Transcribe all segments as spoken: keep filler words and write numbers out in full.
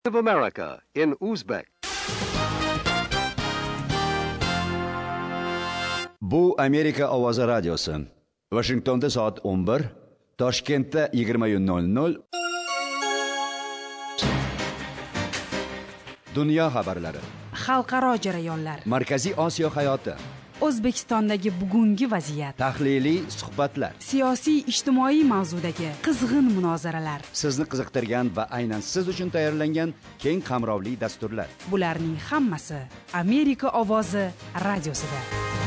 of America in Uzbek. Bu Amerika ovozi radiosi. Washingtonda soat o'n bir, Toshkentda yigirma nol nol. Dunyo xabarlari. Xalqaro jarayonlar. Markaziy Osiyo hayoti. O'zbekistondagi bugungi vaziyat. Tahliliy suhbatlar. Siyosiy ijtimoiy mavzudagi qizg'in munozaralar. Sizni qiziqtirgan va aynan siz uchun tayyorlangan keng qamrovli dasturlar. Bularning hammasi Amerika ovozi radiosida.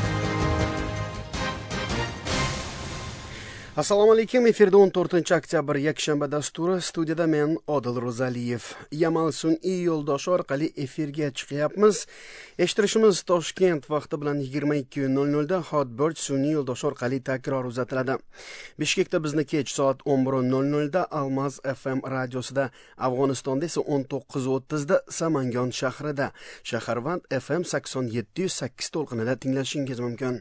Assalomu alaykum. Efirda o'n to'rtinchi oktyabr yakshanba dasturi. Studiyada men Odil Ro'zaliyev. Yamal sun'iy yo'ldoshi orqali efirga chiqyapmiz. Eshittirishimiz Toshkent vaqti bilan yigirma ikki nol nol da Hotbird sun'iy yo'ldoshi orqali takror uzatiladi. Bishkekda bizni kech soat o'n bir nol nol da Almaz F M radiosida, Afg'onistonda esa o'n to'qqiz o'ttiz da Samangon shahrida, Shaharvand F M sakson yetti nuqta sakkiz to'lqinida tinglashingiz mumkin.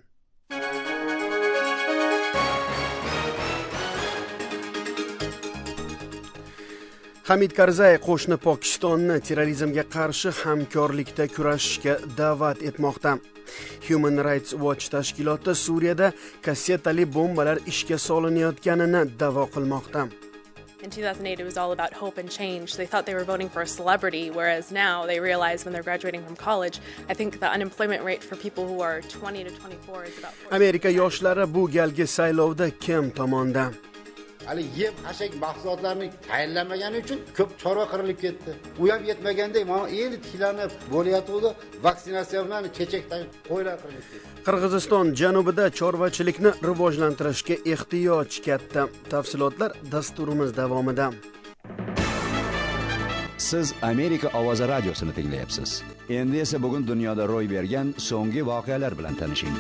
Hamid Karzai qo'shni Pokistonni terrorizmga qarshi hamkorlikda kurashishga da'vat etmoqda. Human Rights Watch tashkiloti Suriyada kassetali bombalar ishga solinayotganini da'vo qilmoqda. In two thousand eight, it was all about hope and change. They thought they were voting for a celebrity, whereas now they realize when they're graduating from college, I think the unemployment rate for people who are twenty to twenty-four is about forty. Amerika yoshlari bu galgi saylovda kim tomonda? Hali yeb hashak mahsulotlarni tayyorlamagani uchun ko'p chorva qirilib ketdi. U ham yetmaganda mana endi tiklanib bo'layotdi, vaksinatsiya bilan chechakdan qo'ylar qirilib ketdi. Qirg'iziston janubida chorvachilikni rivojlantirishga ehtiyoj katta. Tafsilotlar dasturimiz davomida. Siz Amerika ovozi radiosini tinglayapsiz. Endi esa bugun dunyoda ro'y bergan so'nggi voqealar bilan tanishing.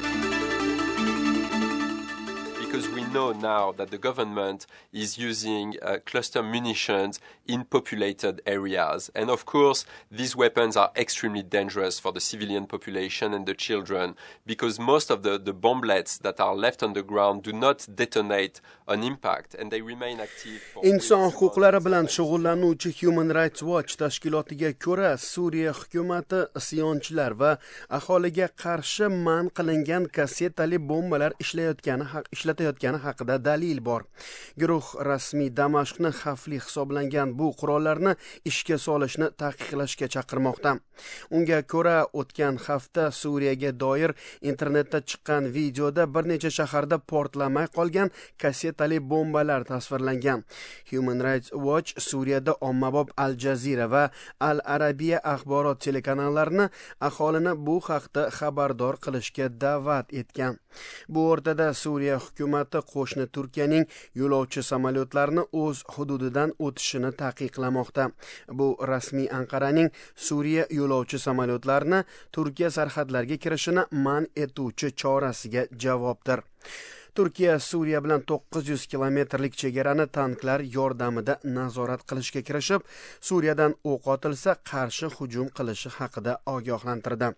Because we know now that the government is using uh, cluster munitions in populated areas. And of course, these weapons are extremely dangerous for the civilian population and the children, because most of the, the bomblets that are left on the ground do not detonate on impact, and they remain active. Inson huquqlari bilan shug'ullanuvchi Human Rights Watch tashkilotiga ko'ra, Suriya hukumati isyonchilar va aholiga qarshi man qilingan kassetali bombalar ishlayotgani haq ishlatayotgani haqida dalil bor. Guruh rasmiy Damashqni xavfli hisoblangan bu qurollarni ishga solishni taqiqlashga chaqirmoqda. Unga ko'ra, o'tgan hafta Suriyaga doir internetda chiqqan videoda bir necha shaharda portlamay qolgan kassetali bombalar tasvirlangan. Human Rights Watch Suriyada ommabop Al Jazeera va Al Arabiya axborot telekanallarini aholini bu haqda xabardor qilishga da'vat etgan. Bu o'rtada Suriya hukumati qo'shni Turkiyaning yo'lovchi samolyotlarini o'z hududidan o'tishini taqiqlamoqda. Bu rasmiy Anqaraning Suriya yo'lovchi samolyotlarini Turkiya sarhadlariga kirishini man etuvchi chorasiga javobdir. Turkiya Suriya bilan to'qqiz yuz kilometrlik chegarani tanklar yordamida nazorat qilishga kirishib, Suriyadan o'q otilsa qarshi hujum qilishi haqida ogohlantirdi.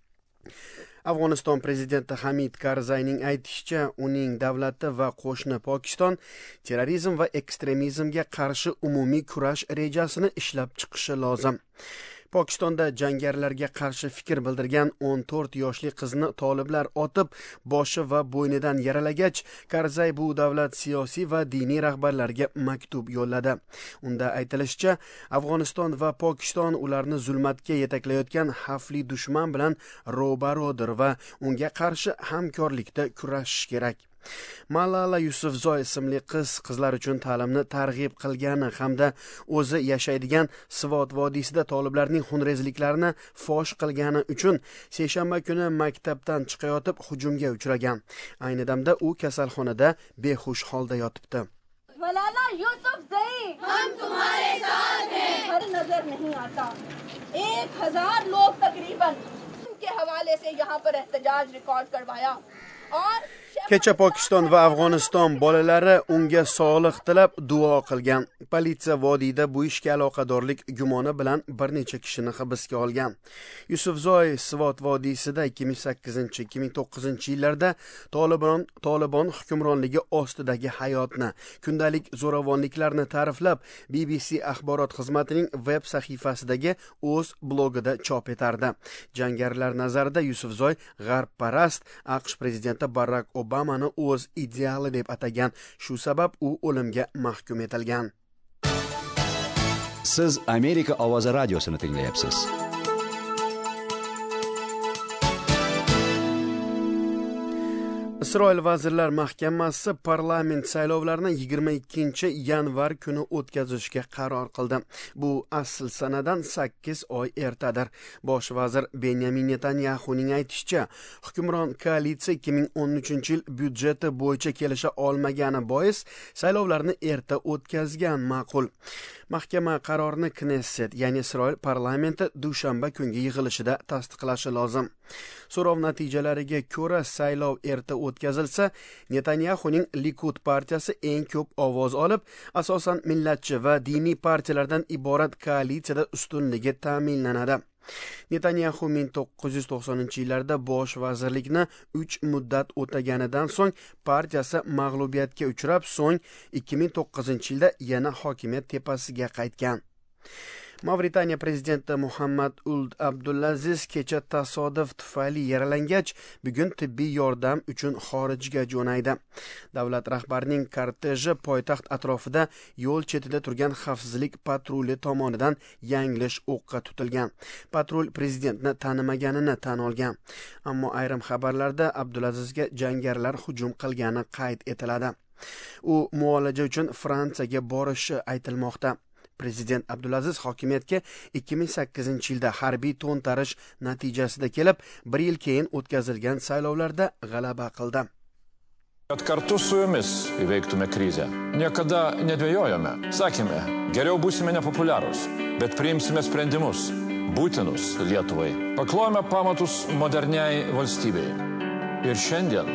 Afg'oniston prezidenti Hamid Karzayning aytishicha, uning davlati va qo'shni Pokiston terrorizm va ekstremizmga qarshi umumiy kurash rejasini ishlab chiqishi lozim. Pokistonda jangarilarga qarshi fikr bildirgan o'n to'rt yoshli qizni toliblar otib, boshi va bo'ynidan yaralagach, Karzay bu davlat siyosiy va diniy rahbarlariga maktub yo'lladi. Unda aytilishicha, Afg'oniston va Pokiston ularni zulmatga yetaklayotgan xavfli dushman bilan ro'baro'dir va unga qarshi hamkorlikda kurashish kerak. Malala Yusufzoy ismli qiz qizlar uchun ta'limni targ'ib qilgani hamda o'zi yashaydigan Svot vodiysida toliblarning xunrezliklarini fosh qilgani uchun seshanba kuni maktabdan chiqayotib hujumga uchragan. Ayni damda u kasalxonada behush holda yotibdi. Malala Yusufzoy, हम तुम्हारे साथ हैं. हर नजर नहीं आता. एक हजार लोग तकरीबन के हवाले से यहाँ पर एहतजाज रिकॉर्ड करवाया और Kecha Pokiston va Afg'oniston bolalari unga sog'liq tilab duo qilgan. Politsiya vodiyda bu ishga aloqadorlik gumoni bilan bir necha kishini hibsga olgan. Yusufzoy Svot vodiysida ikki ming sakkizinchi ikki ming to'qqizinchi yillarda Tolibon Tolibon hukmronligi ostidagi hayotni, kundalik zo'ravonliklarni ta'riflab, B B C axborot xizmatining web sahifasidagi o'z blogida chop etardi. Jangarilar nazarida Yusufzoy g'arbparast AQSh prezidenti Barack Obamani o'z ideali deb atagan. Shu sabab u o'limga mahkum etilgan. Siz Amerika ovozi radiosini tinglayapsiz. Isroil Vazirlar Mahkamasi parlament saylovlarini yigirma ikkinchi yanvar kuni o'tkazishga qaror qildi. Bu asl sanadan sakkiz oy ertadir. Bosh vazir Benyamin Netanyahuning aytishicha, hukmron koalitsiya ikki ming o'n uchinchi yil byudjeti bo'yicha kelisha olmagani bois saylovlarni erta o'tkazgan ma'qul. Mahkama qarorini Knesset, ya'ni Isroil parlamenti dushanba kungi yig'ilishida tasdiqlashi lozim. So'rov natijalariga ko'ra saylov erta o'tkazilsa, Netanyahuning Likud partiyasi eng ko'p ovoz olib, asosan millatchi va diniy partiyalardan iborat koalitsiyada ustunligi ta'minlanadi. Netanyahu ming to'qqiz yuz to'qsoninchi yillarda bosh vazirlikni uch muddat o'taganidan so'ng partiyasi mag'lubiyatga uchrab, so'ng ikki ming to'qqizinchi yilda yana hokimiyat tepasiga qaytgan. Mavritaniya prezidenti Muhammad Uld Abdulaziz kecha tasodif tufayli yaralangach, bugun tibbiy yordam uchun xorijga jo'naydi. Davlat rahbarining korteji poytaxt atrofida yo'l chetida turgan xavfsizlik patruli tomonidan yanglish o'qqa tutilgan. Patrul prezidentni tanimaganini tan olgan. Ammo ayrim xabarlarda Abdulazizga jangarilar hujum qilgani qayd etiladi. U muolaja uchun Fransiyaga borishi aytilmoqda. Prezident Abdulaziz hokimiyatga ikki ming sakkizinchi yilda harbiy to'ntarish natijasida kelib, bir yil keyin o'tkazilgan saylovlarda g'alaba qildi. Kad kartu su jumis įveiktume krizę. Niekada nedvejojome. Sakėme, geriau būsime nepopuliarūs, bet priimsime sprendimus, būtinus Lietuvai. Paklojame pamatus moderniai valstybei. Ir šiandien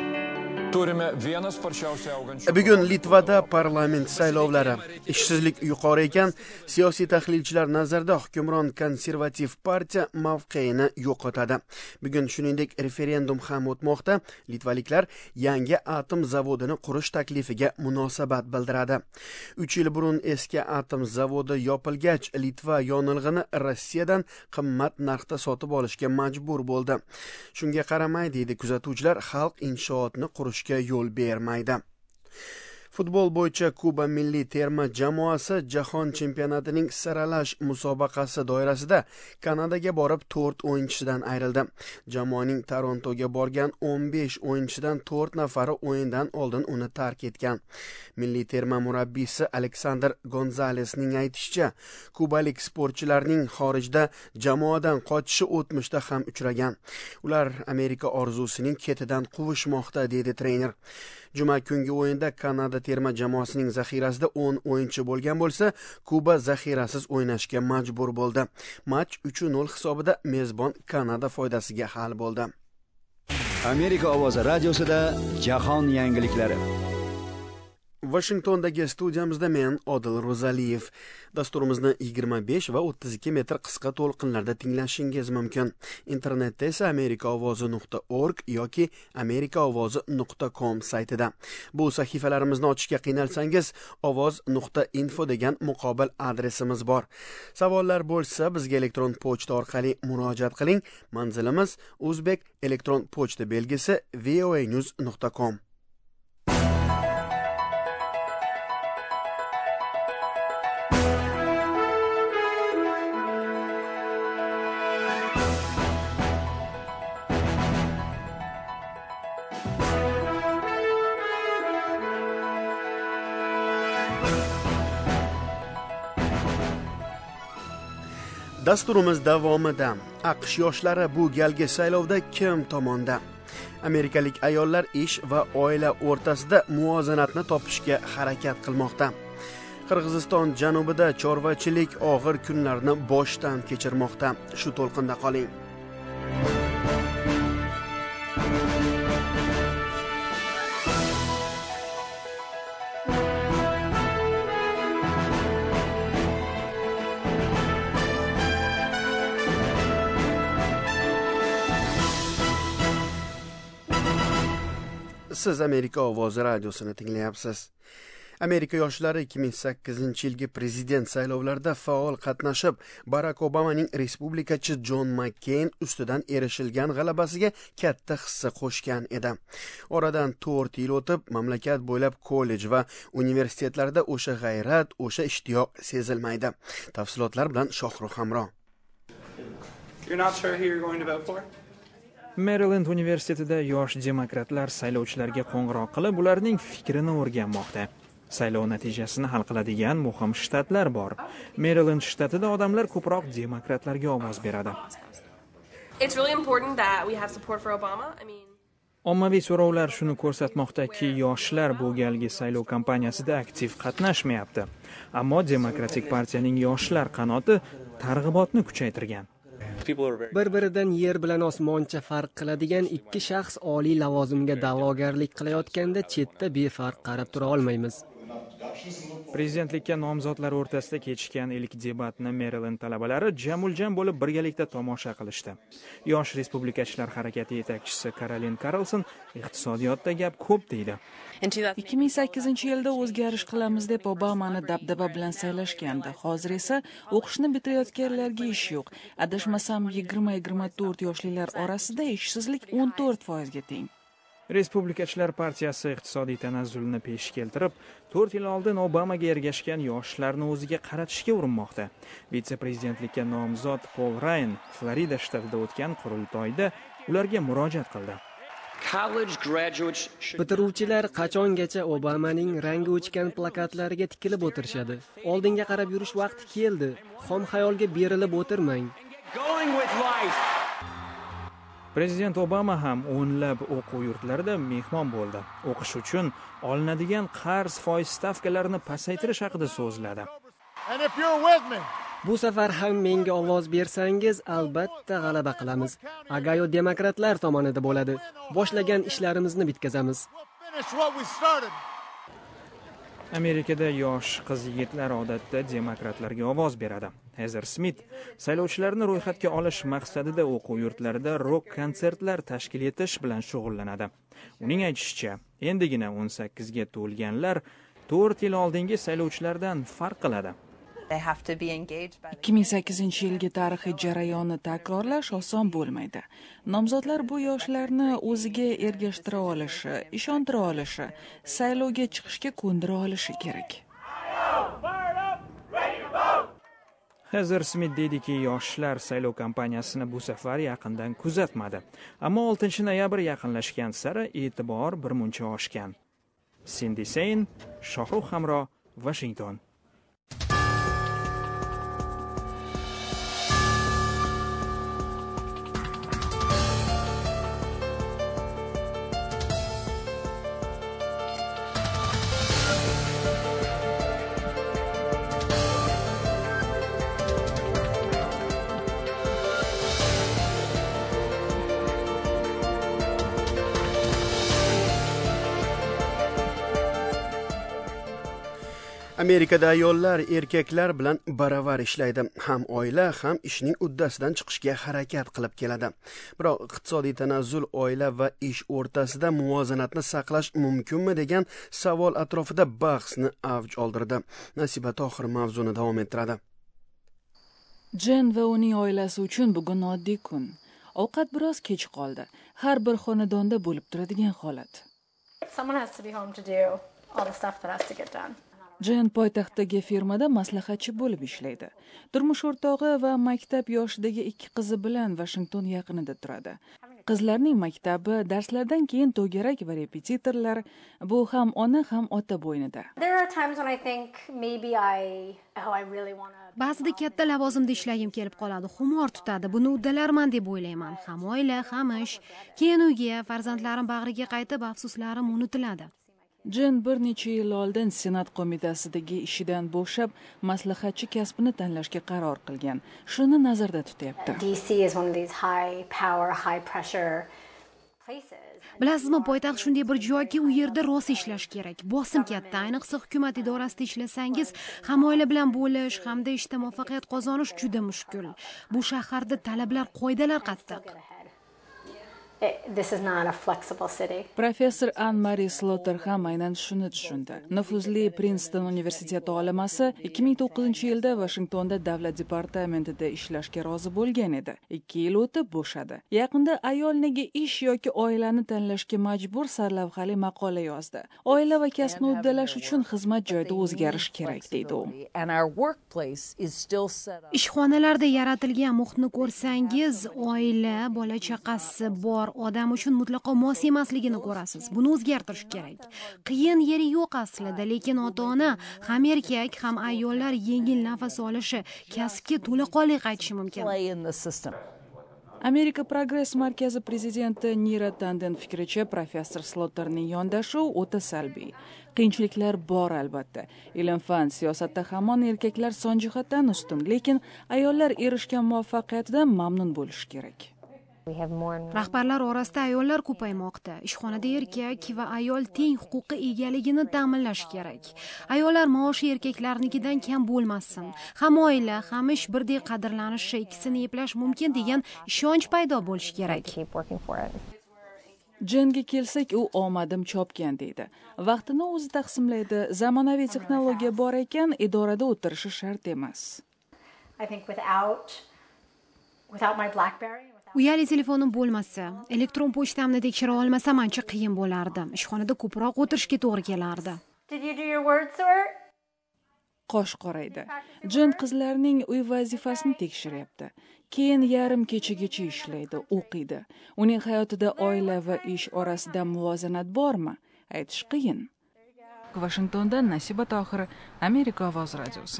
Bugun Litvada parlament saylovlari. Ishsizlik yuqori ekan, siyosiy tahlilchilar nazarda hukmron konservativ partiya mavqeini yo'qotadi. Bugun shuningdek referendum ham o'tmoqda. Litvaliklar yangi atom zavodini qurish taklifiga munosabat bildiradi. uch yil burun eski atom zavodi yopilgach, Litva yonilg'ini Rossiyadan qimmat narxda sotib olishga majbur bo'ldi. Shunga qaramay, deydi kuzatuvchilar, xalq inshootni qurish yo'l bermaydi. Futbol bo'yicha Kuba milliy terma jamoasi jahon chempionatining saralash musobaqasi doirasida Kanadaga borib to'rt o'yinchisidan ayrildi. Jamoaning Torontoga borgan o'n besh o'yinchisidan to'rt nafari o'yindan oldin uni tark etgan. Milliy terma murabbiysi Aleksandr Gonzalesning aytishicha, kubalik sportchilarning xorijda jamoadan qochishi o'tmishda ham uchragan. Ular Amerika orzusining ketidan quvishmoqda, dedi trener. Juma kungi o'yinda Kanada terma jamoasining zaxirasida o'n o'yinchi bo'lgan bo'lsa, Kuba zaxirasiz o'ynashga majbur bo'ldi. Match uch nol hisobida mezbon Kanada foydasiga hal bo'ldi. Amerika ovozi radiosida jahon yangiliklari. Washingtondagi studiyamizda men Odil Ro'zaliyev. Dasturimizni yigirma besh va o'ttiz ikki metr qisqa to'lqinlarda tinglashingiz mumkin. Internetda esa amerika ovozi nuqta org yoki amerika ovozi nuqta com saytida. Bu sahifalarimizni ochishga qiynalsangiz, ovoz nuqta info degan muqobil adresimiz bor. Savollar bo'lsa, bizga elektron pochta orqali murojaat qiling. Manzilimiz Uzbek elektron pochta belgisi voa news nuqta com. Dasturimiz davomida AQSh yoshlari bu galgi saylovda kim tomonda? Amerikalik ayollar ish va oila o'rtasida muvozanatni topishga harakat qilmoqda. Qirg'iziston janubida chorvachilik og'ir kunlarni boshdan kechirmoqda. Shu to'lqinda qoling. Siz Amerika ovozi radiosini tinglayapsiz. Amerika yoshlari ikki ming sakkizinchi yilgi prezident saylovlarida faol qatnashib, Barack Obamaning respublikachi Jon Makkeyn ustidan erishilgan g'alabasiga katta hissa qo'shgan edi. Oradan to'rt yil o'tib, mamlakat bo'ylab kollej va universitetlarda o'sha g'ayrat, o'sha ishtiyoq sezilmaydi. Tafsilotlar bilan Shohruh Hamro. You're not sure who you're going to vote for? Maryland universitetida yosh demokratlar saylovchilarga qo'ng'iroq qilib, ularning fikrini o'rganmoqda. Saylov natijasini hal qiladigan muhim shtatlar bor. Maryland shtatida odamlar ko'proq demokratlarga ovoz beradi. It's really important that we have support for Obama. I mean, ommaviy so'rovlar shuni ko'rsatmoqdaki, yoshlar bu galgi saylov kampaniyasida aktiv qatnashmayapti. Ammo Demokratik partiyaning yoshlar qanoti targ'ibotni kuchaytirgan. Bir-biridan yer bilan osmoncha farq qiladigan ikki shaxs oliy lavozimga da'vogarlik qilayotganda chetda befarq qarab tura olmaymiz. Prezidentlikka nomzodlar o'rtasida kechgan ilk debatni Maryland talabalari jamul-jam bo'lib birgalikda tomosha qilishdi. Yosh respublikachilar harakati yetakchisi Karolin Carlson iqtisodiyotda gap ko'p deydi. ikki ming sakkizinchi yilda o'zgarish qilamiz deb Obamani dabdaba bilan saylashgandi. Hozir esa o'qishni bitirayotganlarga ish yo'q. Adashmasam yigirma yigirma to'rt yoshlilar orasida ishsizlik o'n to'rt foizga teng. Respublikachilar partiyasi iqtisodiy tanazzulni pesh keltirib, to'rt yil oldin Obamaga ergashgan yoshlarni o'ziga qaratishga urinmoqda. Vitse-prezidentlikka nomzod Paul Ryan Florida shtatida o'tgan qurultoyda ularga murojaat qildi. Bitiruvchilar qachongacha Obamaning rangi o'chgan plakatlariga tikilib o'tirishadi? Oldinga qarab yurish vaqti keldi. Xom xayolga berilib o'tirmang. Prezident Obama ham o'nlab o'quv yurtlarida mehmon bo'ldi. O'qish uchun olinadigan qarz foiz stavkalarini pasaytirish haqida so'zladi. Bu safar ham menga ovoz bersangiz, albatta g'alaba qilamiz. Agayo demokratlar tomonida bo'ladi. Boshlagan ishlarimizni bitkazamiz. Amerikada yosh qiz-yigitlar odatda demokratlarga ovoz beradi. Heather Smith saylovchilarni ro'yxatga olish maqsadida o'quv yurtlarida rock konsertlar tashkil etish bilan shug'ullanadi. Uning aytishicha, endigina o'n sakkizga to'lganlar to'rt yil oldingi saylovchilardan farq qiladi. ikki ming sakkizinchi yilgi tarixiy jarayonni takrorlash oson bo'lmaydi. Nomzodlar bu yoshlarni o'ziga ergashtira olishi, ishontira olishi, saylovga chiqishga ko'ndira olishi kerak. Heather Smith deydiki, yoshlar saylov kampaniyasini bu safar yaqindan kuzatmadi. Ammo oltinchi noyabr yaqinlashgan sari e'tibor birmuncha oshgan. Cindy Sain, Shohruh Hamro, Washington. Amerikada ayollar erkaklar bilan baravar ishlaydi. Ham oila, ham ishning uddasidan chiqishga harakat qilib keladi. Biroq iqtisodiy tanazzul oila va ish o'rtasida muvozanatni saqlash mumkinmi degan savol atrofida bahsni avj oldirdi. Nasiba Tohir mavzuni davom ettiradi. Jen va uning oilasi uchun bugun oddiy kun. Ovqat biroz kech qoldi. Har bir xonadonda bo'lib turadigan holat. Someone has to be home to do all the stuff that has to get done. Jen poytaxtdagi firmada maslahatchi bo'lib ishlaydi. Turmush o'rtog'i va maktab yoshidagi ikki qizi bilan Washington yaqinida turadi. Qizlarning maktabi, darslardan keyin to'garak va repetitorlar, bu ham ona ham ota bo'ynida. Ba'zida katta lavozimda ishlagim kelib qoladi, xumor tutadi. Buni uddalarman deb o'ylayman. Ham oila, ham ish. Keyin uyga, farzandlarim bag'riga qaytib, afsuslarim unutiladi. Jen bir necha yil oldin Senat qo'mitasidagi ishidan bo'shab, maslahatchi kasbini tanlashga qaror qilgan. Shuni nazarda tutyapti. Bilasizmi, poytaxt shunday bir joyki, u yerda rosa ishlash kerak. Bosim katta, ayniqsa hukumat idorasida ishlasangiz, ham oila bilan bo'lish, hamda ishda muvaffaqiyat qozonish juda mushkul. Bu shaharda talablar, qoidalar qattiq. This is not a flexible city. Professor Anne-Marie Slaughter ham aynan shuni tushundi. Nufuzli Princeton universiteti olimasi ikki ming to'qqizinchi yilda Washingtonda davlat departamentida ishlashga rozi bo'lgan edi. ikki yil o'tib bo'shadi. Yaqinda ayol nega ish yoki oilani tanlashga majbur sarlavhali maqola yozdi. Oila va kasbni uddalash uchun xizmat joyida o'zgarish kerak deydi u. Ishxonalarda yaratilgan muhitni ko'rsangiz, oila, bola chaqasi bor odam uchun mutlaqo mos emasligini ko'rasiz. Buni o'zgartirish kerak. Qiyin yeri yo'q aslida, lekin ota-ona ham erkak, ham ayollar yengil nafas olishi, kasbga to'laqonli qaytishi mumkin. Amerika Progress markazi prezidenti Nira Tanden fikricha, professor Slaughterning yondashuvi o'ta salbiy. Qiyinchiliklar bor albatta. Ilm-fan siyosatda hamon erkaklar son jihatdan ustun, lekin ayollar erishgan muvaffaqiyatdan mamnun bo'lish kerak. Rahbarlar orasida ayollar ko'paymoqda. Ishxonada erkak va ayol teng huquqi egaligini ta'minlash kerak. Ayollar maoshi erkaklarnikidan kam bo'lmasin. Ham oila, ham ish birdek qadrlanishi, ikkisini eplash mumkin degan ishonch paydo bo'lishi kerak. Jenga kelsak, u omadim chopgan deydi. Vaqtini o'zi taqsimlaydi. Zamonaviy texnologiya bor ekan, idorada o'tirishi shart emas. I think without without my BlackBerry Uyali telefonim bo'lmasa, elektron pochtamni tekshira olmasam ancha qiyin bo'lardi. Ishxonada ko'proq o'tirishga to'g'ri kelardi. Did you do your word tour? Qosh qoraydi. Jen qizlarning uy vazifasini tekshiryapti. Keyin yarim kechagacha ishlaydi, o'qiydi. Uning hayotida oila va ish orasida muvozanat bormi? Aytish qiyin. Washingtondan Nasiba Tohir, Amerika ovoz radiosi.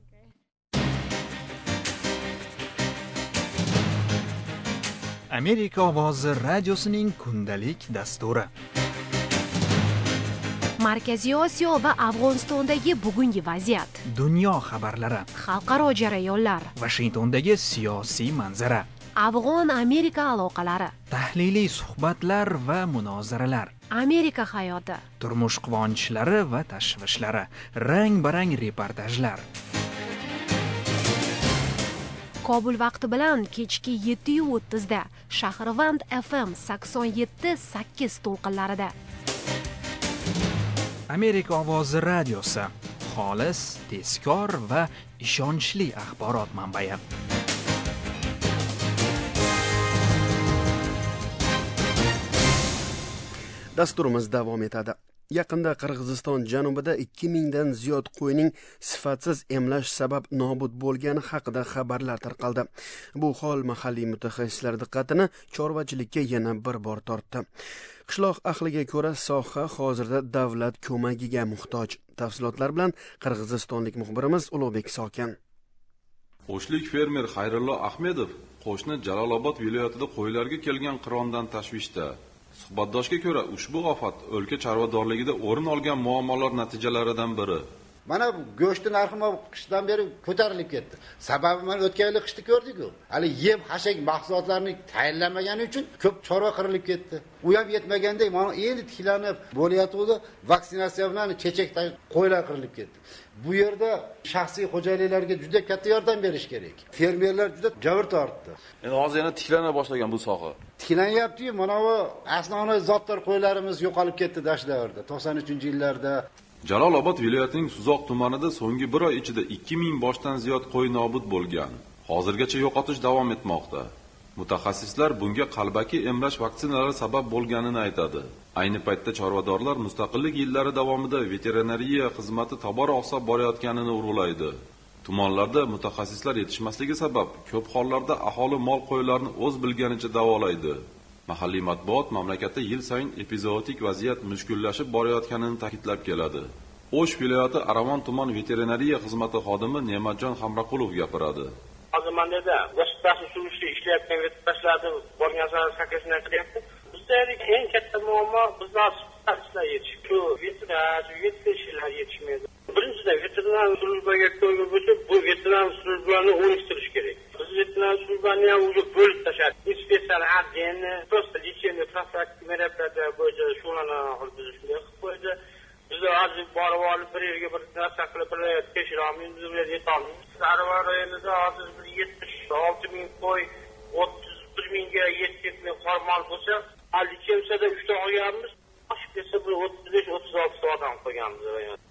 Amerika ovozi radiosining kundalik dasturi. Markaziy Osiyo va Afg'onistondagi bugungi vaziyat. Dunyo xabarlari. Xalqaro jarayonlar. Washingtondagi siyosiy manzara. Afg'on-Amerika aloqalari. Tahliliy suhbatlar va munozaralar. Amerika hayoti. Turmush quvonchlari va tashvishlari. Rang-barang reportajlar. Kobul vaqti bilan kechki yetti o'ttiz da Shahrivand F M sakson yetti sakkiz to'lqinlarida. Amerika ovozi radiosi. Xolis, tezkor va ishonchli axborot manbai. Dasturimiz davom etadi. Yaqinda Qirg'iziston janubida ikki mingdan ziyod qo'yning sifatsiz emlash sabab nobud bo'lgani haqida xabarlar tarqaldi. Bu hol mahalliy mutaxassislar diqqatini chorvachilikka yana bir bor tortdi. Qishloq ahliga ko'ra, soha hozirda davlat ko'magiga muhtoj. Tafsilotlar bilan qirg'izistonlik muxbirimiz Ulug'bek Sokin. Qo'shlik fermer Xayrullo Ahmedov qo'shni Jalolobod viloyatida qo'ylarga kelgan qirondan tashvishda. Suhbatdoshga ko'ra, ushbu ofat o'lka chorvadorligida o'rin olgan muammolar natijalaridan biri. Mana go'shtning narxi qishdan beri ko'tarilib ketdi. Sababi mana o'tgan yil qishni ko'rdik-ku. Hali yem hashak mahsulotlarini tayyorlamagani uchun ko'p chorva qirilib ketdi. U ham yetmaganda mana endi tiklanib bo'layotgandi, vaksinatsiya bilan chechakdan qo'ylar qirilib ketdi. Bu yerda shaxsiy xo'jaliklarga juda katta yordam berish kerak. Fermerlar juda jabr tortdi. Endi hozir yana tiklana boshlagan bu soha. Tiklanyapti-yu, mana bu asnoviy zotlar qo'ylarimiz yo'qolib ketdi dashlarda to'qson uchinchi yillarda. Jalolobod viloyatining Suzoq tumanida so'nggi bir oy ichida ikki ming boshdan ziyod qo'y nobud bo'lgan. Hozirgacha yo'qotish davom etmoqda. Mutaxassislar bunga qalbaki emlash vaksinalari sabab bo'lganini aytadi. Ayni paytda chorvadorlar mustaqillik yillari davomida veterinariya xizmati tobora oqsab borayotganini urg'ulaydi. Tumanlarda mutaxassislar yetishmasligi sabab ko'p hollarda aholi mol qo'ylarini o'z bilganicha davolaydi. Mahalliy matbuot mamlakatda yil sayin epizootik vaziyat mushkullashib borayotganini ta'kidlab keladi. O'sh viloyati Aravon tuman veterinariya xizmati xodimi Ne'matjon Hamraqulov gapiradi. Hozir mandada gospital surishda ishlayotgan veterinarlarni borgan sari sakrashni qilyapti. Bizda eng katta muammo bizning hospitallar yetishib, shu veterinar, veterinarlar yetishmaydi. Birinchidan veterinar slujbaga kelgan bo'lsa, bu veterinar slujbani o'nishtirish kerak. Biz veterinar slujbani ham o'zi bo'lib tashladi. Inspeksiyalar hadini, просто лечение профилактика meraplarda bo'yicha shug'ullana olib shunday qilib qo'ydi. Biz hozir borib olib bir yerga bir narsa qilib bir tekshira olmaymiz, biz yeta olmaymiz. Sarvar rayonida hozir yetmish olti ming qo'y, o'ttiz bir mingga yetti yuz ming hormon bo'lsa, Alchemsada uchta olganmiz, oshib ketsa bir o'ttiz besh o'ttiz olti odam qo'yganmiz.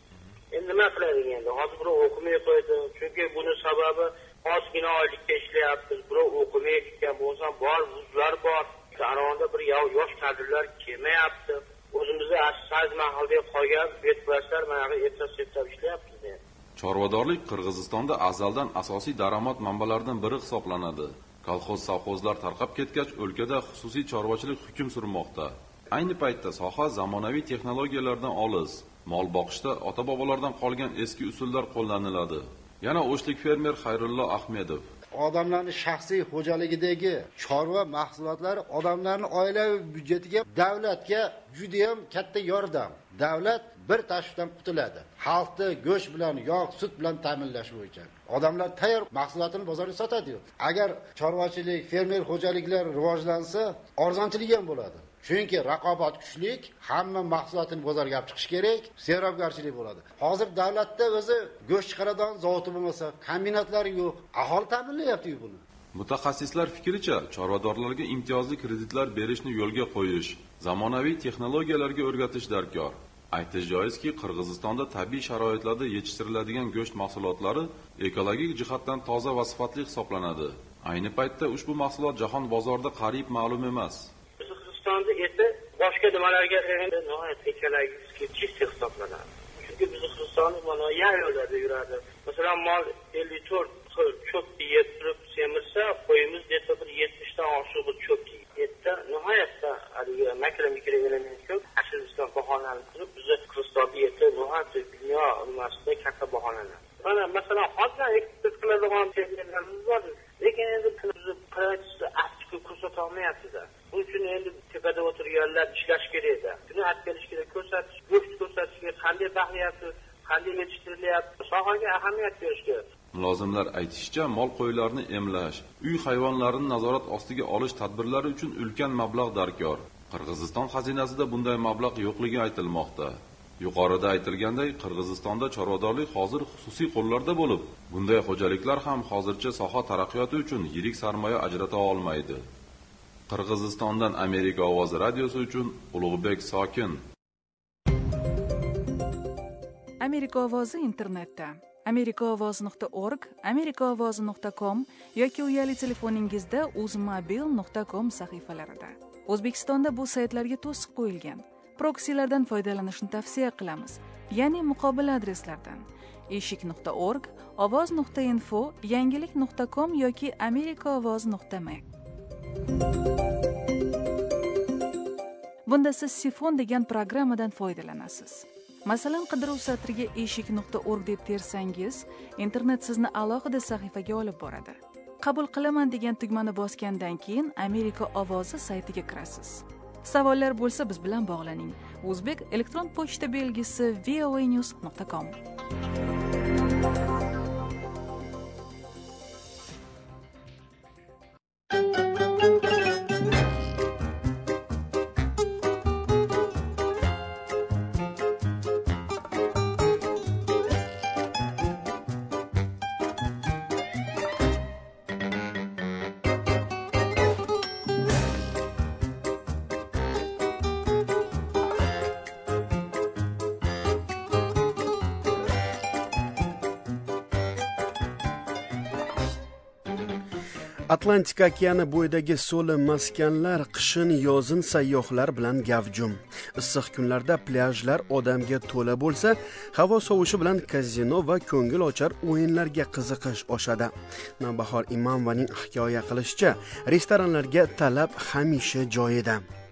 Endi nima qilaylik endi? Hozir birov o'qimay qo'ydi. Chunki buni sababi ozgina oylikka ishlayapmiz. Birov o'qimay ketgan bo'lsa, bor vuzlar bor. Qaronda bir yosh kadrlar kelmayapti. O'zimizda asl mahalda qolgan betbashlar mana erta-setda ishlayapmiz. Chorvadorlik Qirg'izistonda azaldan asosiy daromad manbalaridan biri hisoblanadi. Kolxoz savxozlar tarqab ketgach, o'lkada xususiy chorvachilik hukm surmoqda. Ayni paytda soha zamonaviy texnologiyalardan olis. Mol boqishda ota-bobolardan qolgan eski usullar qo'llaniladi. Yana o'shlik fermer Xayrullo Ahmedov. Odamlarning shaxsiy xo'jaligidagi chorva mahsulotlari odamlarning oilaviy byudjetiga, davlatga juda ham katta yordam. Davlat bir tashvishdan qutuladi. Xalqni go'sht bilan, yog', sut bilan ta'minlash bo'yicha. Odamlar tayyor mahsulotini bozorga sotadi. Agar chorvachilik, fermer xo'jaliklar rivojlansa, arzonchilik ham bo'ladi. Chunki raqobat kuchlik, hamma mahsulotini bozorga olib chiqish kerak, sehrobgarchilik bo'ladi. Hozir davlatda o'zi go'sht chiqaradigan zavodi bo'lmasa, kombinatlari yo'q, aholi ta'minlayapti buni. Mutaxassislar fikricha, chorvadorlarga imtiyozli kreditlar berishni yo'lga qo'yish, zamonaviy texnologiyalarga o'rgatish darkor. Aytish joizki, Qirg'izistonda tabiiy sharoitlarda yetishtiriladigan go'sht mahsulotlari ekologik jihatdan toza va sifatli hisoblanadi. Ayni paytda ushbu mahsulot jahon bozorida qariyb ma'lum emas. Qirg'izistonda esa boshqa nimalarga qaraganda nihoyat ekologik chist hisoblanadi. Chunki biz Qirg'izistonda mana yaylovlarda yuradi. Masalan, mol ellik to'rt xil cho'pni yeb turib semirsa, qo'yimiz desa bir yetmish ta oshiq bir cho'p yeydi. Nihoyatda haligi makro mikro element ko'p ashirishdan baholanib turib, biz Qirg'izistonda esa nihoyat dunyo nimasida katta baholanadi. Mana masalan, hozir eksport qiladigan texnikalarimiz bor. Lekin endi price aktiv ko'rsata olmayapsiz. Buning uchun endi tepada o'tirganlar ishlash kerak edi. Buni olib kelish kerak, ko'rsatish, go'sht ko'rsatishga qanday baxyapti, qanday yetishtirilyapti, sohaga ahamiyat berish kerak. Mulozimlar aytishicha, mol qo'ylarni emlash, uy hayvonlarini nazorat ostiga olish tadbirlari uchun ulkan mablag' darkor. Qirg'iziston xazinasida bunday mablag' yo'qligi aytilmoqda. Yuqorida aytilganday, Qirg'izistonda chorvadorlik hozir xususiy qo'llarda bo'lib, bunday xo'jaliklar ham hozircha soha taraqqiyoti uchun yirik sarmoya ajrata olmaydi. Qirg'izistondan Amerika ovozi radiosi uchun Ulug'bek Sokin. Amerika ovozi internetda amerikaovoz nuqta org, amerikaovoz nuqta com yoki uyali telefoningizda uzmobil nuqta com sahifalarida. O'zbekistonda bu saytlarga to'siq qo'yilgan. Proksilardan foydalanishni tavsiya qilamiz, ya'ni muqobil adreslardan eshik nuqta org, ovoz nuqta info, yangilik nuqta com yoki amerikaovoz nuqta m. Bunda siz Sifon degan programmadan foydalanasiz. Masalan, qidiruv satriga eshik nuqta org deb tersangiz, internet sizni alohida sahifaga olib boradi. Qabul qilaman degan tugmani bosgandan keyin Amerika ovozi saytiga kirasiz. Savollar bo'lsa biz bilan bog'laning. O'zbek elektron pochta belgisi v o a news nuqta com. Atlantika okeani bo'yidagi so'li maskanlar qishin yozin sayyohlar bilan gavjum. Issiq kunlarda plyajlar odamga to'la bo'lsa, havo sovishi bilan kazino va ko'ngil ochar o'yinlarga qiziqish oshadi. Navbahor Imomovaning hikoya qilishicha, restoranlarga talab hamisha joyida.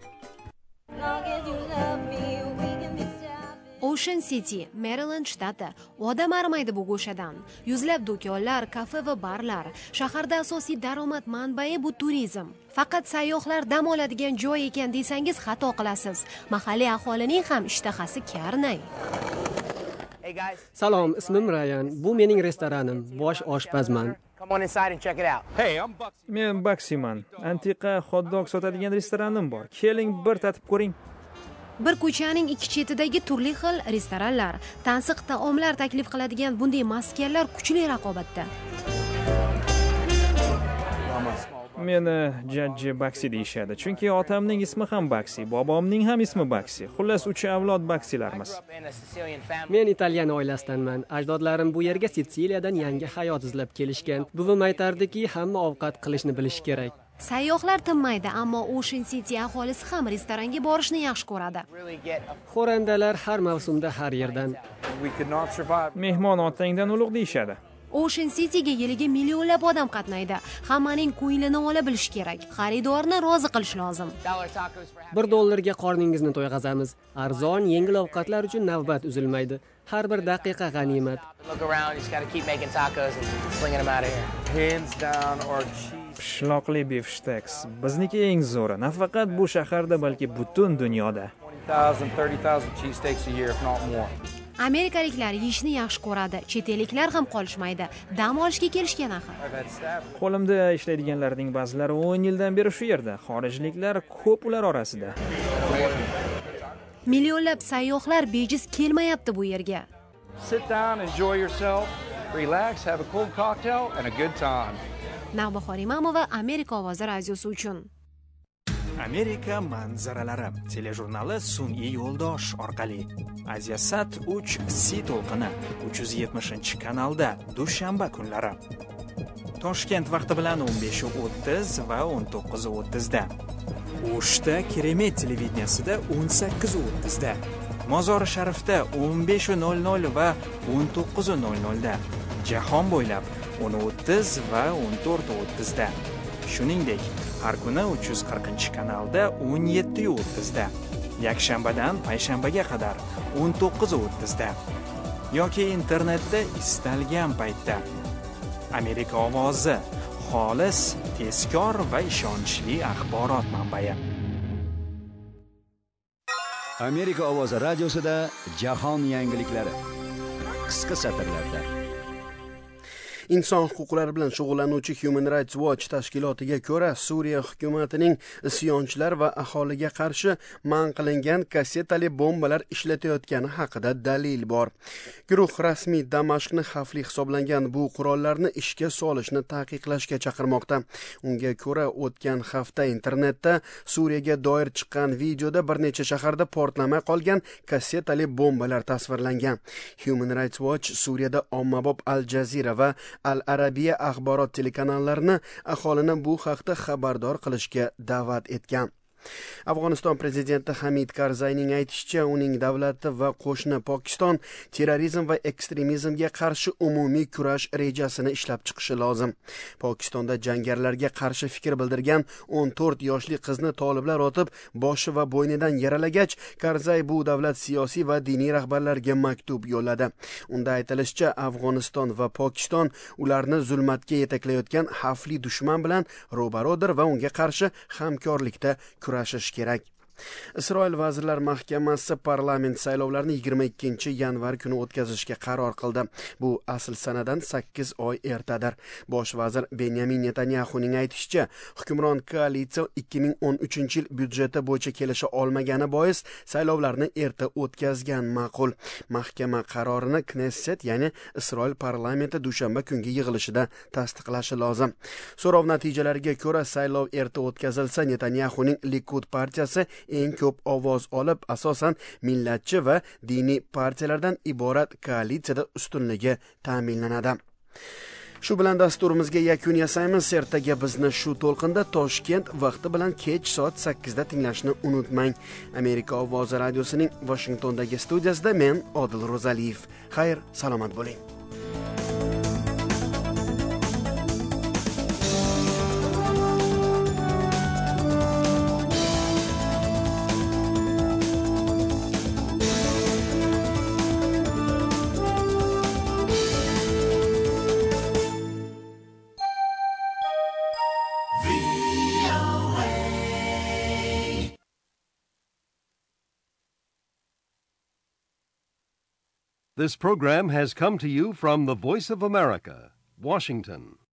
Ocean City, Maryland shtati odam arimaydi bu go'shadan. Yuzlab do'konlar, kafe va barlar. Shaharda asosiy daromad manbai bu turizm. Faqat sayyohlar dam oladigan joy ekan desangiz xato qilasiz. Mahalliy aholining ham ishtahasi karnay. Salom, ismim Ryan. Bu mening restoranim. Bosh oshpazman. Come on inside and check it out. Hey, I'm Buxy. Men Buxyman. Antiqa hot dog sotadigan restoranim bor. Keling, bir tatib ko'ring. Bir ko'chaning ikki chetidagi turli xil restoranlar, tansiq taomlar taklif qiladigan bunday maskanlar kuchli raqobatda. Meni Jajji Baksi deyishadi, chunki otamning ismi ham Baksi, bobomning ham ismi Baksi. Xullas uch avlod Baksilarmiz. Men italyan oilasidanman. Ajdodlarim bu yerga Sitsiliyadan yangi hayot izlab kelishgan. Buvim aytardiki, hamma ovqat qilishni bilish kerak. Sayyohlar tinmaydi, ammo Ocean City aholisi ham restoranga borishni yaxshi ko'radi. Xo'randalar har mavsumda har yerdan. Mehmon otangdan ulug' deyishadi. Ocean Cityga yiliga millionlab odam qatnaydi. Hammaning ko'nglini ola bilish kerak. Xaridorni rozi qilish lozim. bir dollarga qorningizni to'yg'azamiz. Arzon, yengil ovqatlar uchun navbat uzilmaydi. Har bir daqiqa g'animat. Pishloqli bifshteks bizniki eng zo'ri. Nafaqat bu shaharda, balki butun dunyoda. Amerikaliklar yeyishni yaxshi ko'radi. Chet elliklar ham qolishmaydi. Dam olishga kelishgan axir. Qo'limda ishlaydiganlarning ba'zilari o'n yildan beri shu yerda. Xorijliklar ko'p ular orasida. Millionlab sayyohlar bejiz kelmayapti bu yerga. Sit down, enjoy yourself, relax, have a cold cocktail and a good time. Navbahor Imamova, Amerika ovozi radiosi uchun. Amerika manzaralari telejurnali sun'iy yo'ldosh orqali Aziyasat uch C to'lqini uch yuz yetmishinchi kanalda dushanba kunlari. Toshkent vaqti bilan o'n besh o'ttiz va o'n to'qqiz o'ttiz da. O'shda Keremet televideniyasida o'n sakkiz o'ttiz da. Mozori Sharifda o'n besh nol nol va o'n to'qqiz nol nol da. Jahon bo'ylab o'n o'ttiz va o'n to'rt o'ttiz da. Shuningdek, har kuni uch yuz qirqinchi kanalda o'n yetti o'ttiz da. Yakshanbadan payshanbaga qadar o'n to'qqiz o'ttiz da. Yoki internetda istalgan paytda. Amerika ovozi, xolis, tezkor va ishonchli axborot manbai. Amerika ovozi radiosida jahon yangiliklari. Qisqa satrlarda. Inson huquqlari bilan shug'ullanuvchi Human Rights Watch tashkilotiga ko'ra, Suriya hukumatining isyonchilar va aholiga qarshi man qilingan kassetali bombalar ishlatayotgani haqida dalil bor. Guruh rasmiy Damashqni xavfli hisoblangan bu qurollarni ishga solishni taqiqlashga chaqirmoqda. Unga ko'ra, o'tgan hafta internetda Suriyaga doir chiqqan videoda bir necha shaharda portlamay qolgan kassetali bombalar tasvirlangan. Human Rights Watch Suriyada ommabop Al Jazeera va Al-Arabiya axborot telekanallarini aholini bu haqda xabardor qilishga da'vat etgan. Afg'oniston prezidenti Hamid Karzayning aytishicha, uning davlati va qo'shni Pokiston terrorizm va ekstremizmga qarshi umumiy kurash rejasini ishlab chiqishi lozim. Pokistonda jangarilarga qarshi fikr bildirgan o'n to'rt yoshli qizni toliblar otib, boshi va bo'ynidan yaralagach, Karzay bu davlat siyosiy va diniy rahbarlariga maktub yo'lladi. Unda aytilishicha, Afg'oniston va Pokiston ularni zulmatga yetaklayotgan xavfli dushman bilan ro'baro'dir va unga qarshi hamkorlikda kurashish kerak. Isroil Vazirlar Mahkamasi parlament saylovlarini yigirma ikkinchi yanvar kuni o'tkazishga qaror qildi. Bu asl sanadan sakkiz oy ertadir. Bosh vazir Benyamin Netanyahuning aytishicha, hukmron koalitsiya ikki ming o'n uchinchi yil byudjeti bo'yicha kelisha olmagani bois saylovlarni erta o'tkazgan ma'qul. Mahkama qarorini Knesset, ya'ni Isroil parlamenti dushanba kungi yig'ilishida tasdiqlashi lozim. So'rov natijalariga ko'ra, saylov erta o'tkazilsa, Netanyahuning Likud partiyasi eng ko'p ovoz olib, asosan millatchi va diniy partiyalardan iborat koalitsiyada ustunligi ta'minlanadi. Shu bilan dasturimizga yakun yasaymiz. Ertaga bizni shu to'lqinda Toshkent vaqti bilan kech soat sakkizda tinglashni unutmang. Amerika ovozi radiosining Washingtondagi studiyasida men Odil Ro'zaliyev. Xayr, salomat bo'ling. This program has come to you from the Voice of America, Washington.